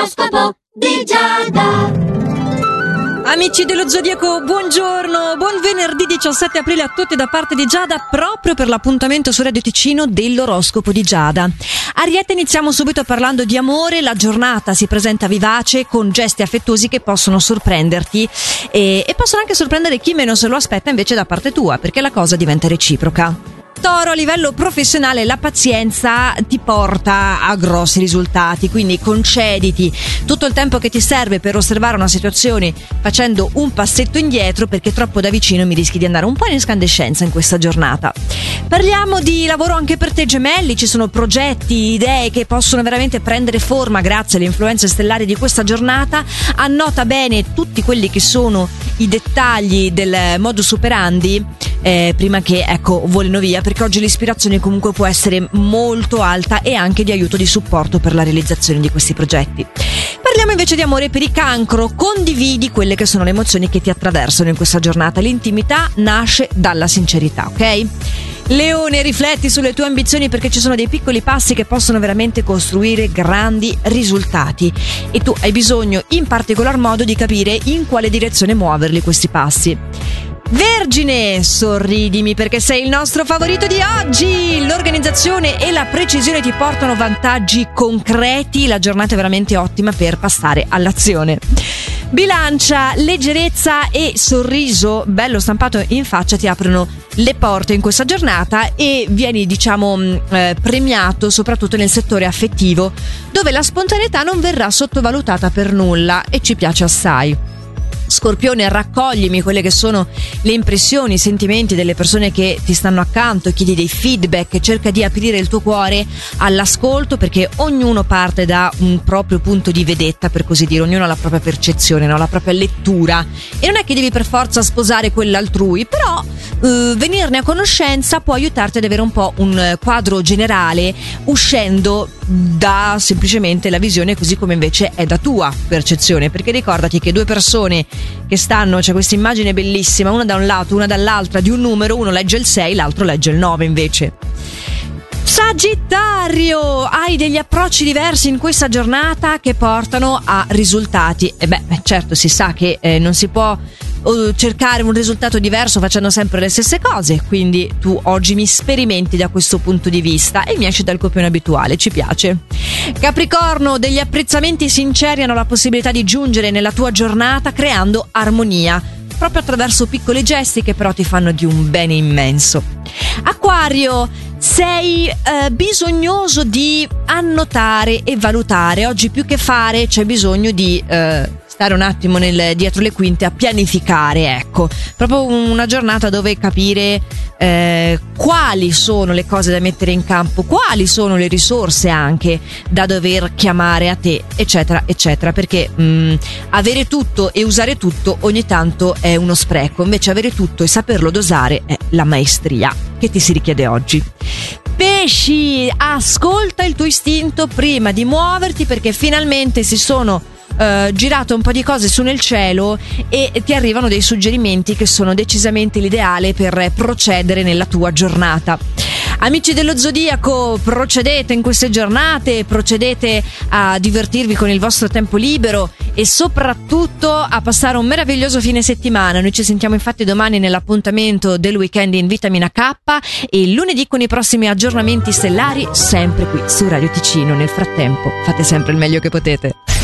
L'oroscopo di Giada. Amici dello Zodiaco, buongiorno, buon venerdì 17 aprile a tutti da parte di Giada, proprio per l'appuntamento su Radio Ticino dell'oroscopo di Giada. Ariete, iniziamo subito parlando di amore. La giornata si presenta vivace con gesti affettuosi che possono sorprenderti e possono anche sorprendere chi meno se lo aspetta invece da parte tua, perché la cosa diventa reciproca. Toro, a livello professionale la pazienza ti porta a grossi risultati, quindi concediti tutto il tempo che ti serve per osservare una situazione facendo un passetto indietro, perché troppo da vicino mi rischi di andare un po' in escandescenza in questa giornata. Parliamo di lavoro anche per te, gemelli. Ci sono progetti, idee che possono veramente prendere forma grazie alle influenze stellari di questa giornata. Annota bene tutti quelli che sono i dettagli del modus operandi prima che volino via, perché oggi l'ispirazione comunque può essere molto alta e anche di aiuto, di supporto per la realizzazione di questi progetti. Parliamo invece di amore per il Cancro. Condividi quelle che sono le emozioni che ti attraversano in questa giornata. L'intimità nasce dalla sincerità, ok? Leone, rifletti sulle tue ambizioni, perché ci sono dei piccoli passi che possono veramente costruire grandi risultati e tu hai bisogno in particolar modo di capire in quale direzione muoverli questi passi. Vergine, sorridimi perché sei il nostro favorito di oggi. L'organizzazione e la precisione ti portano vantaggi concreti. La giornata è veramente ottima per passare all'azione. Bilancia, leggerezza e sorriso bello stampato in faccia ti aprono le porte in questa giornata e vieni premiato soprattutto nel settore affettivo, dove la spontaneità non verrà sottovalutata per nulla e ci piace assai. Scorpione, raccoglimi quelle che sono le impressioni, i sentimenti delle persone che ti stanno accanto, chiedi dei feedback, cerca di aprire il tuo cuore all'ascolto, perché ognuno parte da un proprio punto di vedetta, per così dire, ognuno ha la propria percezione, no? La propria lettura, e non è che devi per forza sposare quella altrui, però venirne a conoscenza può aiutarti ad avere un po' un quadro generale, uscendo da semplicemente la visione così come invece è da tua percezione, perché ricordati che due persone che stanno, c'è questa immagine bellissima, una da un lato, una dall'altra, di un numero, uno legge il 6, l'altro legge il 9 invece. Sagittario, hai degli approcci diversi in questa giornata che portano a risultati. Certo, si sa che non si può cercare un risultato diverso facendo sempre le stesse cose, quindi tu oggi mi sperimenti da questo punto di vista e mi esci dal copione abituale, ci piace. Capricorno, degli apprezzamenti sinceri hanno la possibilità di giungere nella tua giornata creando armonia, proprio attraverso piccoli gesti che però ti fanno di un bene immenso. Acquario, sei bisognoso di annotare e valutare. Oggi più che fare c'è bisogno di stare un attimo dietro le quinte a pianificare, ecco, proprio una giornata dove capire quali sono le cose da mettere in campo, quali sono le risorse anche da dover chiamare a te, eccetera eccetera, perché avere tutto e usare tutto ogni tanto è uno spreco, invece avere tutto e saperlo dosare è la maestria che ti si richiede oggi. Pesci, ascolta il tuo istinto prima di muoverti, perché finalmente si sono girato un po' di cose su nel cielo e ti arrivano dei suggerimenti che sono decisamente l'ideale per procedere nella tua giornata. Amici dello Zodiaco, procedete in queste giornate, procedete a divertirvi con il vostro tempo libero e soprattutto a passare un meraviglioso fine settimana. Noi ci sentiamo infatti domani nell'appuntamento del weekend in Vitamina K e lunedì con i prossimi aggiornamenti stellari, sempre qui su Radio Ticino. Nel frattempo fate sempre il meglio che potete.